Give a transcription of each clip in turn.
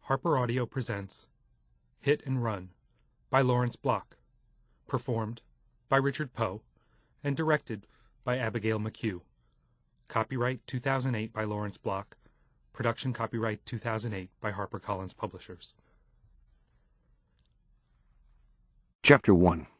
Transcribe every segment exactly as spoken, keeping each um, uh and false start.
Harper Audio presents Hit and Run by Lawrence Block, performed by Richard Poe, and directed by Abigail McHugh. Copyright two thousand eight by Lawrence Block. Production copyright two thousand eight by HarperCollins Publishers. Chapter one.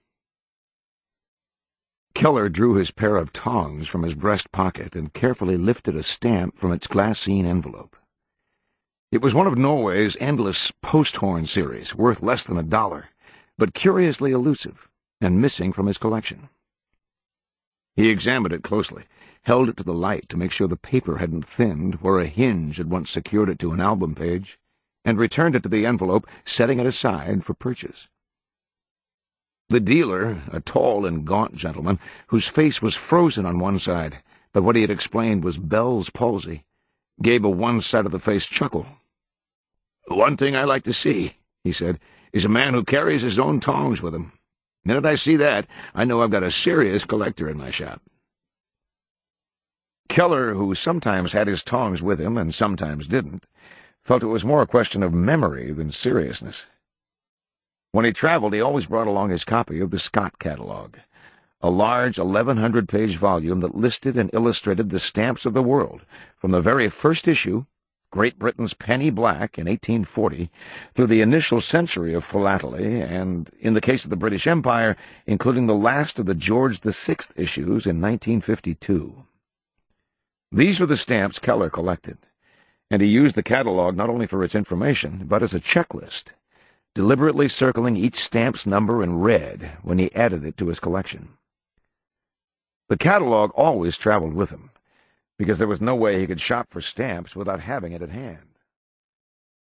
Keller drew his pair of tongs from his breast pocket and carefully lifted a stamp from its glassine envelope. It was one of Norway's endless post-horn series, worth less than a dollar, but curiously elusive and missing from his collection. He examined it closely, held it to the light to make sure the paper hadn't thinned where a hinge had once secured it to an album page, and returned it to the envelope, setting it aside for purchase. The dealer, a tall and gaunt gentleman, whose face was frozen on one side by what he had explained was Bell's palsy, gave a one-side-of-the-face chuckle. "One thing I like to see," he said, "is a man who carries his own tongs with him. The minute I see that, I know I've got a serious collector in my shop." Keller, who sometimes had his tongs with him and sometimes didn't, felt it was more a question of memory than seriousness. When he traveled, he always brought along his copy of the Scott Catalogue, a large eleven hundred page volume that listed and illustrated the stamps of the world, from the very first issue, Great Britain's Penny Black in eighteen forty, through the initial century of philately, and, in the case of the British Empire, including the last of the George the Sixth issues in nineteen fifty-two. These were the stamps Keller collected, and he used the catalogue not only for its information, but as a checklist, deliberately circling each stamp's number in red when he added it to his collection. The catalogue always traveled with him, because there was no way he could shop for stamps without having it at hand.